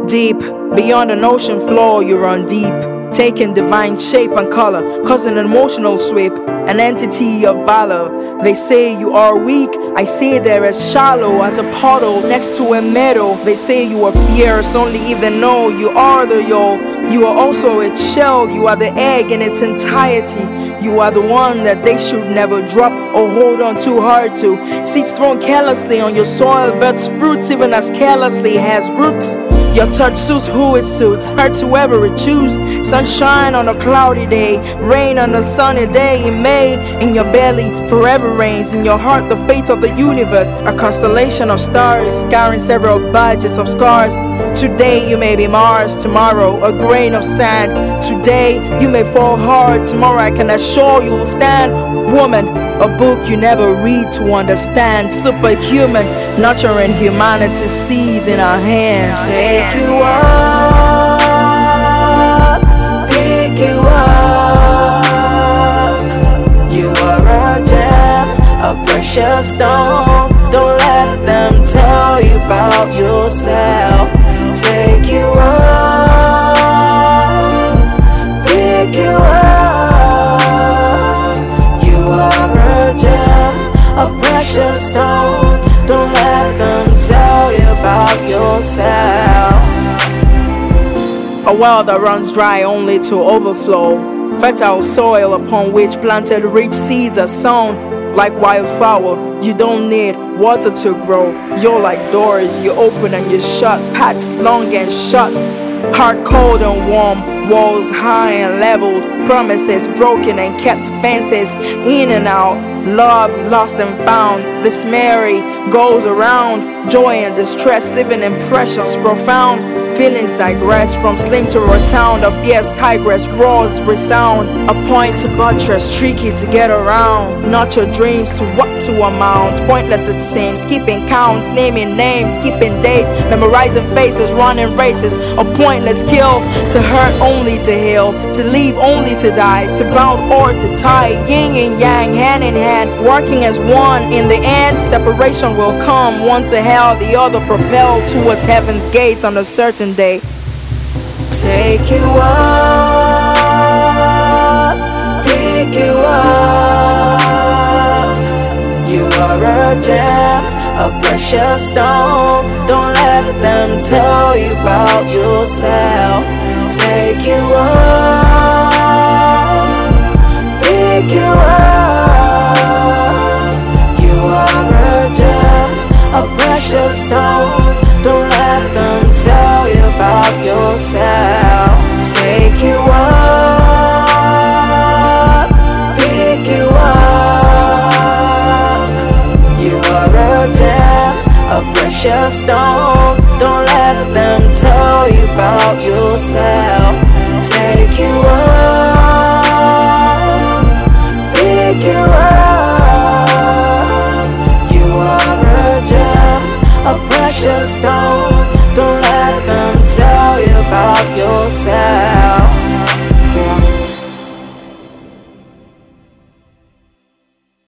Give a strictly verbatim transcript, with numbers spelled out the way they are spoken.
Deep, beyond an ocean floor, you run deep, taking divine shape and color, causing an emotional sweep, an entity of valor. They say you are weak, I say they're as shallow as a puddle next to a meadow. They say you are fierce, only if they know you are the yolk. You are also its shell, you are the egg in its entirety. You are the one that they should never drop or hold on too hard to. Seeds thrown carelessly on your soil, birds fruits even as carelessly has roots. Your touch suits who it suits, hurts whoever it chooses. Sunshine on a cloudy day, rain on a sunny day in May. In your belly forever rains, in your heart the fate of the universe, a constellation of stars carrying several badges of scars. Today you may be Mars, tomorrow a grain of sand. Today you may fall hard, tomorrow I can assure you will stand. Woman, a book you never read to understand. Superhuman, nurturing humanity's seeds in our hands. Take you up, pick you up. You are a gem, a precious stone. Don't let them tell you about yourself. Take you up, pick you up. You are a gem, a precious stone. Don't let them tell you about yourself. A well that runs dry only to overflow, fertile soil upon which planted rich seeds are sown. Like wildflower, you don't need water to grow. You're like doors, you open and you shut, paths long and short, heart cold and warm, walls high and leveled, promises broken and kept, fences in and out, love lost and found. This merry goes around, joy and distress, living impressions profound. Feelings digress from slim to rotund, a fierce tigress roars resound. A point to buttress, tricky to get around. Not your dreams to what to amount. Pointless it seems, keeping counts, naming names, keeping dates, memorizing faces, running races. A pointless kill, to hurt only to heal, to leave only to die, to bound or to tie. Yin and yang, hand in hand, working as one. In the end, separation will come, one to hell, the other propelled towards heaven's gates on a certain day. Take you up, pick you up. You are a gem, a precious stone. Don't let them tell you about yourself. Take you up, pick you up. You are a gem, a precious stone. Don't let them tell you about yourself. Take you up, pick you up. You are a gem, a precious stone. Don't let them tell you about yourself. Take you up.